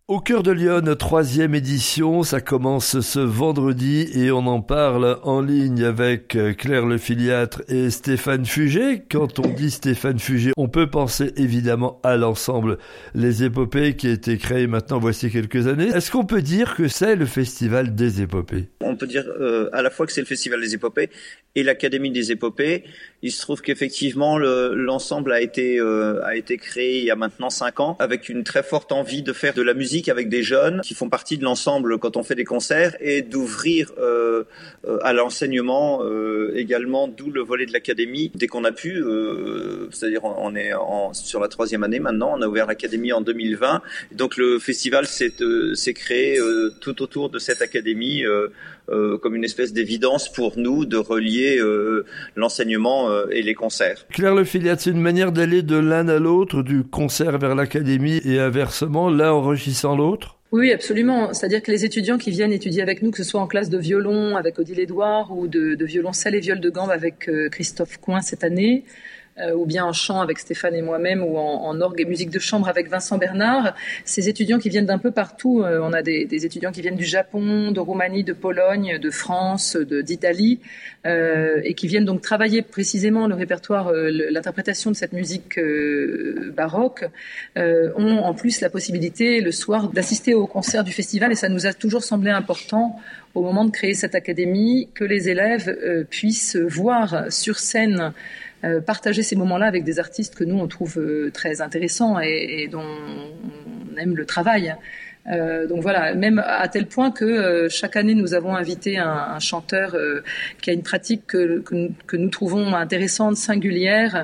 Au cœur de Lyon, 3e édition, ça commence ce vendredi et on en parle en ligne avec Claire Lefiliatre et Stéphane Fugé. Quand on dit Stéphane Fugé, on peut penser évidemment à l'ensemble Les Épopées qui a été créé maintenant voici quelques années. Est-ce qu'on peut dire que c'est le Festival des Épopées ? On peut dire à la fois que c'est le Festival des Épopées et l'Académie des Épopées. Il se trouve qu'effectivement l'ensemble a été créé il y a maintenant 5 ans avec une très forte envie de faire de la musique avec des jeunes qui font partie de l'ensemble quand on fait des concerts et d'ouvrir à l'enseignement également, d'où le volet de l'Académie dès qu'on a pu, c'est-à-dire on est sur la 3e année maintenant, on a ouvert l'Académie en 2020, donc le festival s'est créé tout autour de cette Académie comme une espèce d'évidence pour nous de relier l'enseignement et les concerts. Claire Lefiliatre, c'est une manière d'aller de l'un à l'autre, du concert vers l'académie et inversement, l'un enrichissant l'autre ? Oui, absolument. C'est-à-dire que les étudiants qui viennent étudier avec nous, que ce soit en classe de violon avec Odile Édouard ou de violoncelle et viol de gambe avec Christophe Coin cette année, ou bien en chant avec Stéphane et moi-même, ou en orgue et musique de chambre avec Vincent Bernard. Ces étudiants qui viennent d'un peu partout, on a des étudiants qui viennent du Japon, de Roumanie, de Pologne, de France, d'Italie, et qui viennent donc travailler précisément le répertoire, l'interprétation de cette musique baroque, ont en plus la possibilité le soir d'assister au concert du festival, et ça nous a toujours semblé important au moment de créer cette académie que les élèves puissent voir sur scène partager ces moments-là avec des artistes que nous on trouve très intéressants et dont on aime le travail. Donc voilà, même à tel point que chaque année nous avons invité un chanteur qui a une pratique que nous trouvons intéressante, singulière,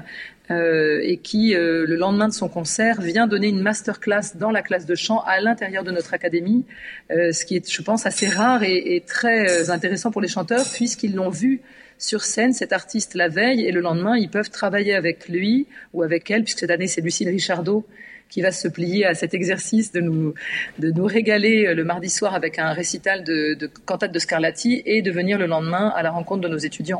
et qui le lendemain de son concert vient donner une masterclass dans la classe de chant à l'intérieur de notre académie, ce qui est, je pense, assez rare et très intéressant pour les chanteurs puisqu'ils l'ont vu sur scène, cet artiste la veille, et le lendemain, ils peuvent travailler avec lui ou avec elle, puisque cette année, c'est Lucille Richardot qui va se plier à cet exercice de nous régaler le mardi soir avec un récital de cantate de Scarlatti et de venir le lendemain à la rencontre de nos étudiants.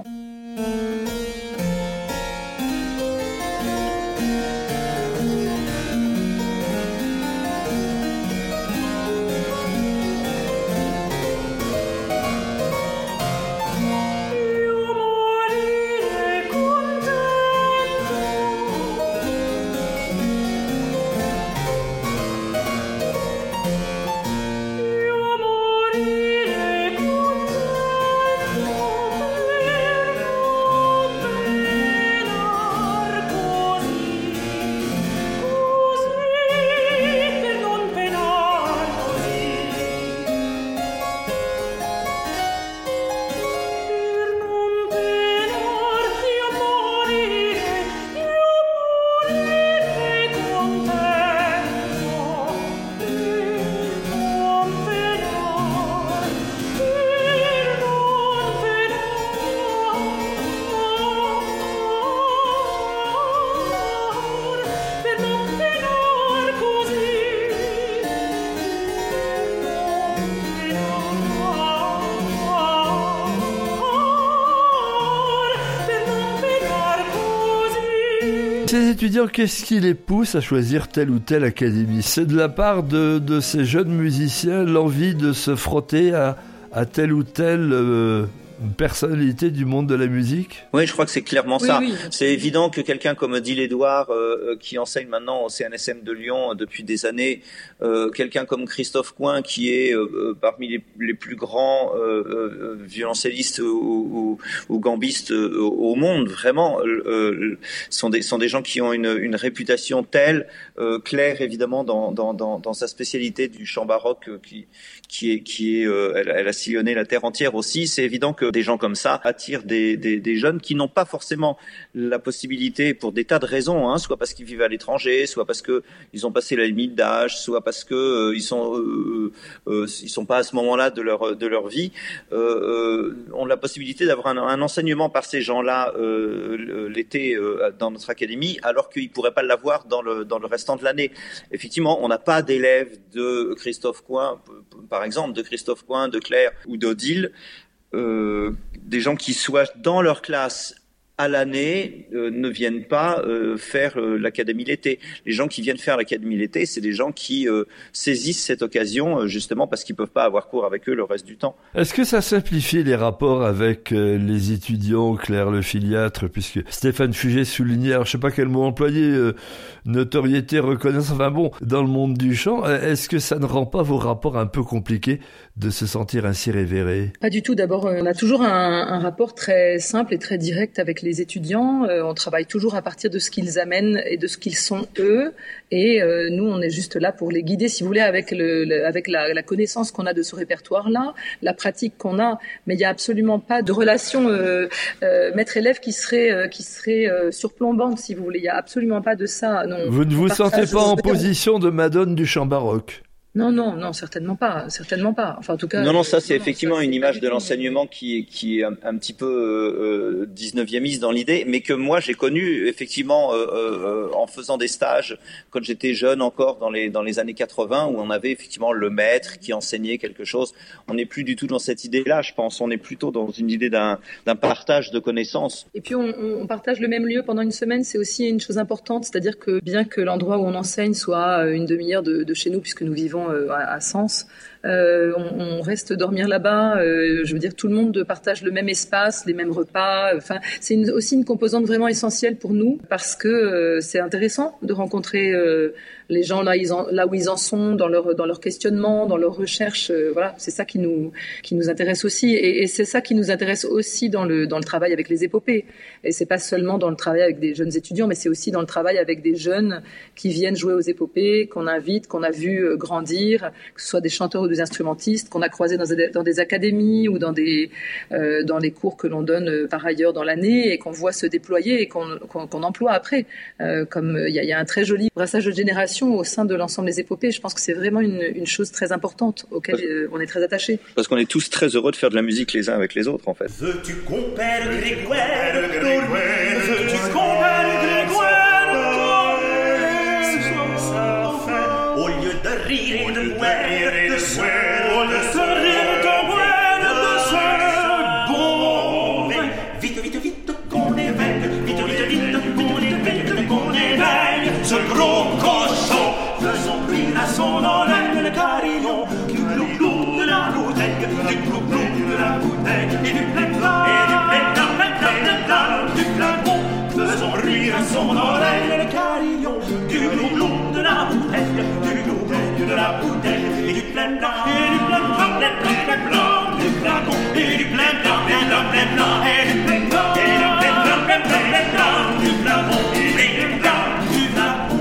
Ces étudiants, qu'est-ce qui les pousse à choisir telle ou telle académie ? C'est de la part de ces jeunes musiciens l'envie de se frotter à telle ou telle personnalité du monde de la musique ? Oui, je crois que c'est clairement ça. Oui. C'est évident que quelqu'un comme Odile Édouard, qui enseigne maintenant au CNSM de Lyon depuis des années, quelqu'un comme Christophe Coin, qui est parmi les plus grands violoncellistes ou gambistes au monde, vraiment, sont des gens qui ont une réputation telle, Claire évidemment dans sa spécialité du chant baroque elle a sillonné la terre entière aussi. C'est évident que des gens comme ça attirent des jeunes qui n'ont pas forcément la possibilité, pour des tas de raisons, soit parce qu'ils vivent à l'étranger, soit parce que ils ont passé la limite d'âge, soit parce que ils sont pas à ce moment-là de leur vie, ont la possibilité d'avoir un enseignement par ces gens-là l'été dans notre académie, alors qu'ils pourraient pas l'avoir dans le restant de l'année. Effectivement, on n'a pas d'élèves de Christophe Coin, par exemple, de Christophe Coin, de Claire ou d'Odile, des gens qui soient dans leur classe à l'année ne viennent pas faire l'académie l'été. Les gens qui viennent faire l'académie l'été, c'est des gens qui saisissent cette occasion justement parce qu'ils peuvent pas avoir cours avec eux le reste du temps. Est-ce que ça simplifie les rapports avec les étudiants, Claire Le Filiatre, puisque Stéphane Fugé soulignait, alors je sais pas quel mot employer, notoriété, reconnaissance, enfin bon, dans le monde du chant, est-ce que ça ne rend pas vos rapports un peu compliqués de se sentir ainsi révéré? Pas du tout. D'abord, on a toujours un rapport très simple et très direct avec les étudiants. On travaille toujours à partir de ce qu'ils amènent et de ce qu'ils sont eux. Et nous, on est juste là pour les guider, si vous voulez, avec la connaissance qu'on a de ce répertoire-là, la pratique qu'on a. Mais il n'y a absolument pas de relation maître-élève qui serait surplombante, si vous voulez. Il n'y a absolument pas de ça. Non, vous ne vous sentez pas en position de Madone du chant baroque? Non, certainement pas. Enfin, en tout cas. Non, ça c'est effectivement une image de l'enseignement qui est un petit peu 19e dans l'idée, mais que moi j'ai connu effectivement en faisant des stages quand j'étais jeune encore dans les années 80 où on avait effectivement le maître qui enseignait quelque chose. On n'est plus du tout dans cette idée-là, je pense. On est plutôt dans une idée d'un partage de connaissances. Et puis on partage le même lieu pendant une semaine, c'est aussi une chose importante, c'est-à-dire que bien que l'endroit où on enseigne soit une demi-heure de chez nous puisque nous vivons à Sens, on reste dormir là-bas. Je veux dire, tout le monde partage le même espace, les mêmes repas. Enfin, c'est aussi une composante vraiment essentielle pour nous parce que c'est intéressant de rencontrer les gens là où ils en sont dans leur questionnement, dans leur recherche. Voilà, c'est ça qui nous intéresse aussi, et c'est ça qui nous intéresse aussi dans le travail avec les épopées. Et c'est pas seulement dans le travail avec des jeunes étudiants, mais c'est aussi dans le travail avec des jeunes qui viennent jouer aux épopées, qu'on invite, qu'on a vu grandir, que ce soit des chanteurs ou des instrumentistes qu'on a croisés dans des académies ou dans les cours que l'on donne par ailleurs dans l'année et qu'on voit se déployer et qu'on emploie après. Comme il y a un très joli brassage de génération au sein de l'ensemble des épopées. Je pense que c'est vraiment une chose très importante auquel on est très attachés. Parce qu'on est tous très heureux de faire de la musique les uns avec les autres, en fait. Veux-tu compère Grégoire, veux-tu compère Grégoire, au lieu de rire et de boire, de se rire et de boire, de se bon. Vite, qu'on éveille, vite, qu'on éveille, ce gros cochon, faisons briller à son oreille le carillon, du glou-glou de la bouteille, du glou-glou de la bouteille, et du plein-plein, du flacon, faisons rire à son oreille le carillon, du glou-glou de la bouteille, du glou-glou de la bouteille, et du plein-plein, du flacon, et du plein-plein, et du plein-plein, du flacon, du flacon.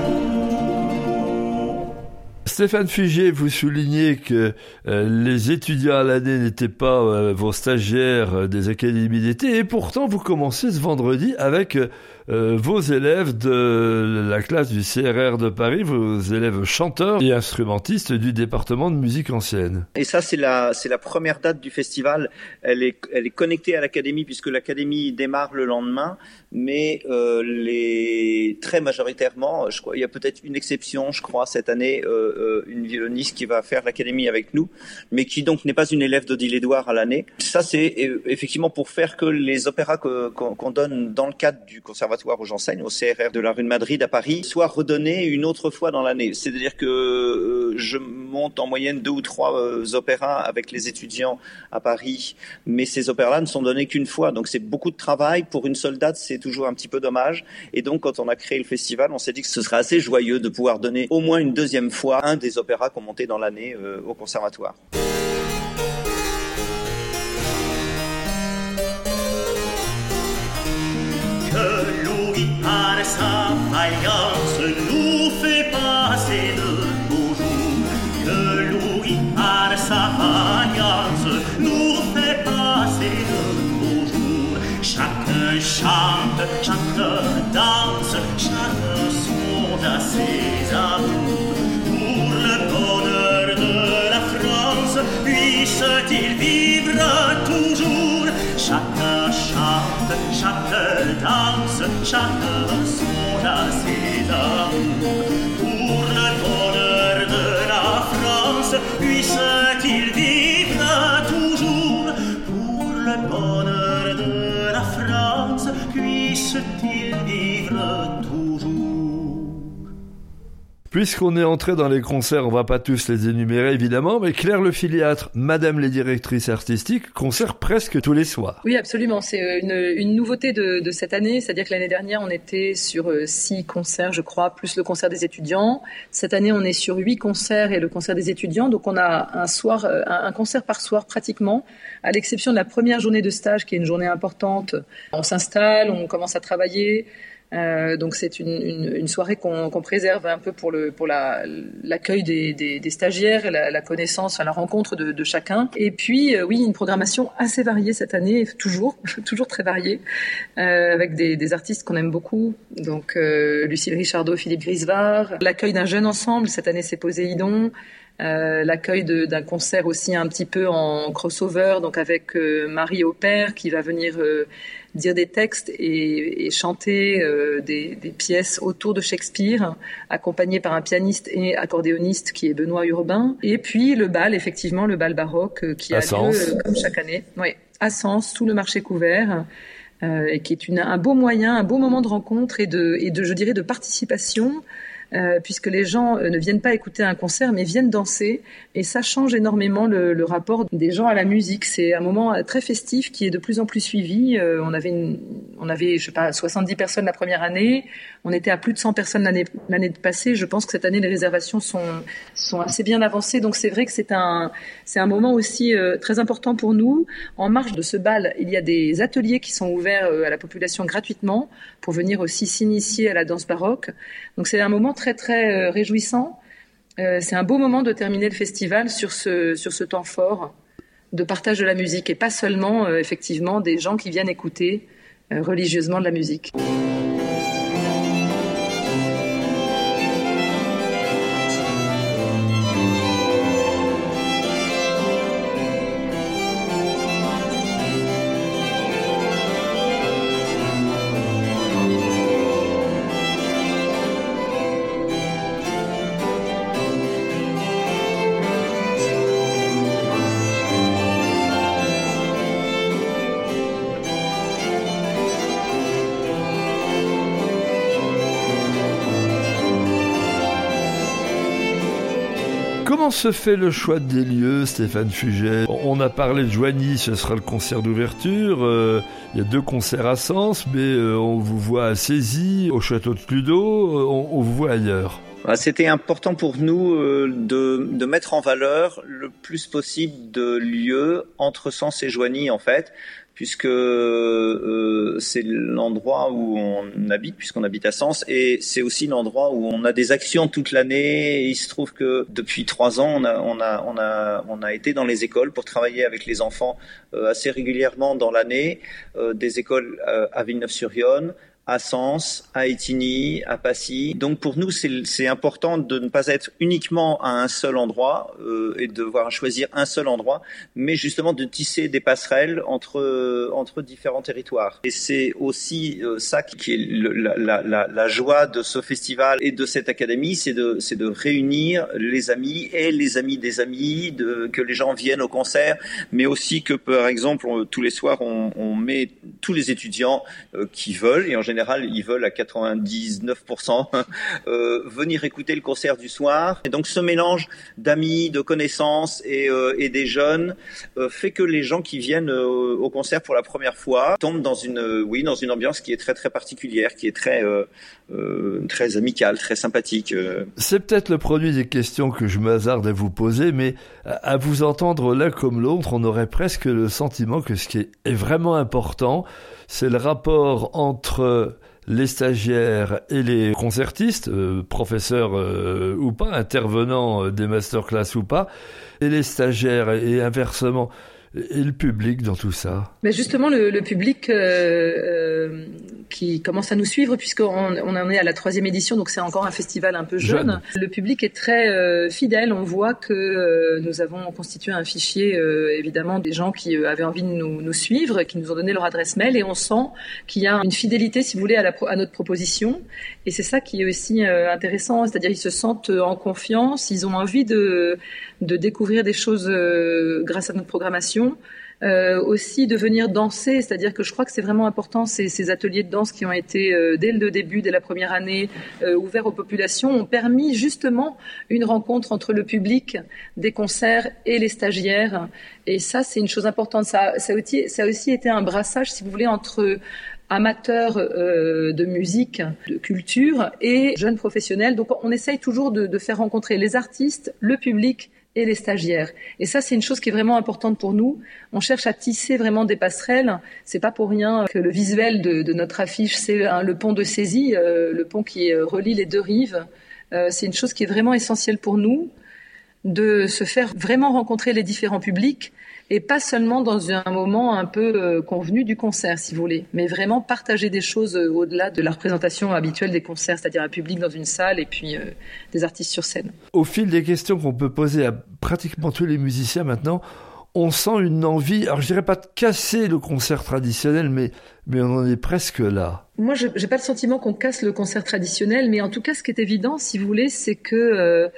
Stéphane Fugé, vous soulignez que les étudiants à l'année n'étaient pas vos stagiaires des académies d'été, et pourtant vous commencez ce vendredi avec vos élèves de la classe du CRR de Paris, vos élèves chanteurs et instrumentistes du département de musique ancienne. Et ça, c'est la première date du festival. Elle est connectée à l'académie puisque l'académie démarre le lendemain, mais très majoritairement, je crois, il y a peut-être une exception, je crois, cette année, une violoniste qui va faire l'académie avec nous, mais qui donc n'est pas une élève d'Odile-Édouard à l'année. Ça, c'est effectivement pour faire que les opéras qu'on donne dans le cadre du conservatoire où j'enseigne, au CRR de la rue de Madrid à Paris, soient redonnés une autre fois dans l'année. C'est-à-dire que je monte en moyenne 2 ou 3 opéras avec les étudiants à Paris, mais ces opéras-là ne sont donnés qu'une fois. Donc c'est beaucoup de travail. Pour une seule date, c'est toujours un petit peu dommage. Et donc quand on a créé le festival, on s'est dit que ce serait assez joyeux de pouvoir donner au moins une deuxième fois un des opéras qu'on montait dans l'année au conservatoire. Que Louis par sa vaillance nous fait passer de beaux jours. Que Louis par sa vaillance nous fait passer de beaux jours. Chacun chante, chacun danse, chacun songe à ses amours. Pour le bonheur de la France, puisse-t-il vivre toujours. Chacun chante, chacun danse, chacun songe à ses amours. Pour le bonheur de la France, puisse-t-il vivre toujours. Pour le bonheur de la France, puisse Puisqu'on est entré dans les concerts, on va pas tous les énumérer évidemment, mais Claire Le Filiatre, Madame les directrices artistiques, concert presque tous les soirs. Oui, absolument. C'est une nouveauté de cette année, c'est-à-dire que l'année dernière, on était sur 6 concerts, je crois, plus le concert des étudiants. Cette année, on est sur 8 concerts et le concert des étudiants, donc on a un concert par soir pratiquement, à l'exception de la première journée de stage, qui est une journée importante. On s'installe, on commence à travailler. Donc c'est une soirée qu'on préserve un peu pour l'accueil des stagiaires, la connaissance, la rencontre de chacun. Et puis oui, une programmation assez variée cette année, toujours très variée, avec des artistes qu'on aime beaucoup. Donc Lucille Richardot, Philippe Grisevard, l'accueil d'un jeune ensemble. Cette année c'est Poséidon. L'accueil d'un concert aussi un petit peu en crossover, donc avec Marie Aupert qui va venir dire des textes et chanter des pièces autour de Shakespeare, accompagné par un pianiste et accordéoniste qui est Benoît Urbain. Et puis le bal, effectivement, le bal baroque qui a lieu comme chaque année. Oui, à Sens, sous le marché couvert. Et qui est un beau moyen, un beau moment de rencontre et de je dirais, de participation. Puisque les gens ne viennent pas écouter un concert mais viennent danser, et ça change énormément le rapport des gens à la musique. C'est un moment très festif qui est de plus en plus suivi. On avait je sais pas 70 personnes la première année, on était à plus de 100 personnes l'année passée. Je pense que cette année les réservations sont assez bien avancées, donc c'est vrai que c'est un moment aussi très important pour nous. En marge de ce bal, il y a des ateliers qui sont ouverts à la population gratuitement pour venir aussi s'initier à la danse baroque. Donc c'est un moment très très réjouissant. C'est un beau moment de terminer le festival sur ce temps fort de partage de la musique, et pas seulement effectivement des gens qui viennent écouter religieusement de la musique. Comment se fait le choix des lieux, Stéphane Fuget ? On a parlé de Joigny, ce sera le concert d'ouverture. Il y a 2 concerts à Sens, mais on vous voit à Cézy, au château de Cludeau, on vous voit ailleurs. C'était important pour nous de mettre en valeur le plus possible de lieux entre Sens et Joigny, en fait, puisque c'est l'endroit où on habite, puisqu'on habite à Sens, et c'est aussi l'endroit où on a des actions toute l'année. Et il se trouve que depuis 3 ans, on a été dans les écoles pour travailler avec les enfants assez régulièrement dans l'année, des écoles à Villeneuve-sur-Yonne, à Sens, à Étigny, à Passy. Donc pour nous, c'est important de ne pas être uniquement à un seul endroit et de devoir choisir un seul endroit, mais justement de tisser des passerelles entre différents territoires. Et c'est aussi ça qui est la joie de ce festival et de cette académie, c'est de réunir les amis et les amis des amis, que les gens viennent au concert, mais aussi que par exemple tous les soirs on met tous les étudiants qui veulent, et en général ils veulent à 99% venir écouter le concert du soir. Et donc ce mélange d'amis, de connaissances et des jeunes fait que les gens qui viennent au concert pour la première fois tombent dans une ambiance qui est très très particulière, qui est très amicale, très sympathique. C'est peut-être le produit des questions que je me hasarde à vous poser, mais à vous entendre l'un comme l'autre, on aurait presque le sentiment que ce qui est vraiment important, c'est le rapport entre les stagiaires et les concertistes, professeurs ou pas, intervenants des masterclass ou pas, et les stagiaires et inversement. Et le public dans tout ça? Mais justement, le public qui commence à nous suivre, puisqu'on en est à la 3e édition, donc c'est encore un festival un peu jeune. Le public est très fidèle. On voit que nous avons constitué un fichier, évidemment, des gens qui avaient envie de nous suivre, qui nous ont donné leur adresse mail, et on sent qu'il y a une fidélité, si vous voulez, à notre proposition. Et c'est ça qui est aussi intéressant, c'est-à-dire ils se sentent en confiance, ils ont envie de découvrir des choses grâce à notre programmation. population. Aussi de venir danser, c'est-à-dire que je crois que c'est vraiment important ces ateliers de danse qui ont été dès le début, dès la première année, ouverts aux populations, ont permis justement une rencontre entre le public des concerts et les stagiaires. Et ça, c'est une chose importante. Ça a aussi été un brassage, si vous voulez, entre amateurs de musique, de culture et jeunes professionnels. Donc on essaye toujours de faire rencontrer les artistes, le public et les stagiaires. Et ça, c'est une chose qui est vraiment importante pour nous. On cherche à tisser vraiment des passerelles. C'est pas pour rien que le visuel de notre affiche, c'est le pont de Cézy, le pont qui relie les deux rives. C'est une chose qui est vraiment essentielle pour nous, de se faire vraiment rencontrer les différents publics, et pas seulement dans un moment un peu convenu du concert, si vous voulez, mais vraiment partager des choses au-delà de la représentation habituelle des concerts, c'est-à-dire un public dans une salle et puis des artistes sur scène. Au fil des questions qu'on peut poser à pratiquement tous les musiciens maintenant, on sent une envie, alors je dirais pas de casser le concert traditionnel, mais on en est presque là. Moi, j'ai pas le sentiment qu'on casse le concert traditionnel, mais en tout cas, ce qui est évident, si vous voulez, c'est que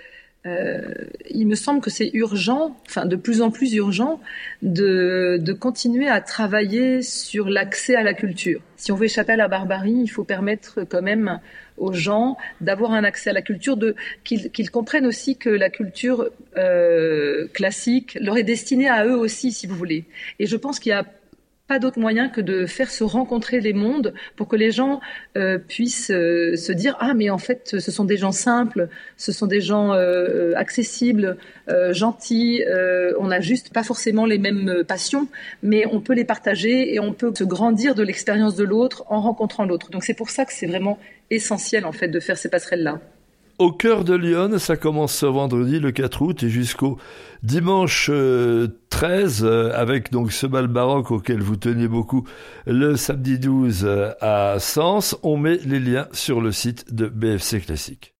il me semble que c'est urgent, enfin de plus en plus urgent, de continuer à travailler sur l'accès à la culture. Si on veut échapper à la barbarie, il faut permettre quand même aux gens d'avoir un accès à la culture, qu'ils comprennent aussi que la culture classique leur est destinée à eux aussi, si vous voulez. Et je pense qu'il y a pas d'autre moyen que de faire se rencontrer les mondes pour que les gens puissent se dire « Ah, mais en fait, ce sont des gens simples, ce sont des gens accessibles, gentils, on n'a juste pas forcément les mêmes passions, mais on peut les partager et on peut se grandir de l'expérience de l'autre en rencontrant l'autre. » Donc c'est pour ça que c'est vraiment essentiel en fait de faire ces passerelles-là. Au cœur de Lyon, ça commence ce vendredi le 4 août et jusqu'au dimanche 13 avec donc ce bal baroque auquel vous tenez beaucoup le samedi 12 à Sens. On met les liens sur le site de BFC Classique.